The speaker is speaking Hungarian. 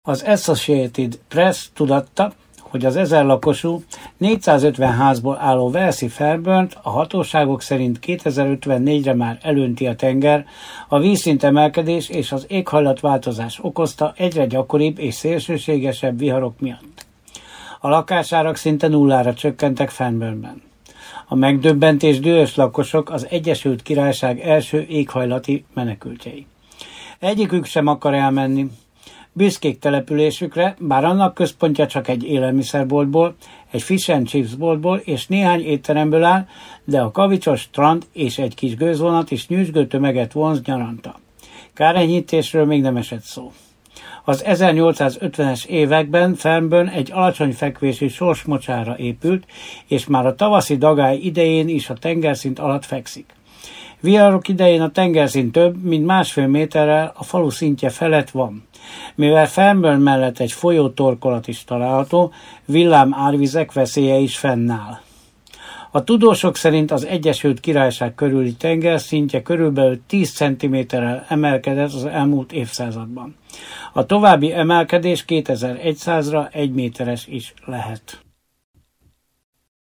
Az Associated Press tudatta, hogy az 1000 lakosú, 450 házból álló walesi Fairburnt a hatóságok szerint 2054-re már elönti a tenger, a vízszint emelkedés és az éghajlatváltozás okozta egyre gyakoribb és szélsőségesebb viharok miatt. A lakásárak szinte nullára csökkentek Fairburntben. A megdöbbentés dühös lakosok az Egyesült Királyság első éghajlati menekültjei. Egyikük sem akar elmenni. Büszkék településükre, bár annak központja csak egy élelmiszerboltból, egy fish and chips boltból és néhány étteremből áll, de a kavicsos strand és egy kis gőzvonat is nyüzsgő tömeget vonz nyaranta. Kárenyhítésről még nem esett szó. Az 1850-es években Fairburn egy alacsony fekvésű sorsmocsára épült, és már a tavaszi dagály idején is a tengerszint alatt fekszik. Viharok idején a tengerszint több, mint 1,5 méterrel a falu szintje felett van. Mivel Fairburn mellett egy folyótorkolat is található, villám árvizek veszélye is fennáll. A tudósok szerint az Egyesült Királyság körüli tengerszintje körülbelül 10 cm-rel emelkedett az elmúlt évszázadban. A további emelkedés 2100-ra 1 méteres is lehet.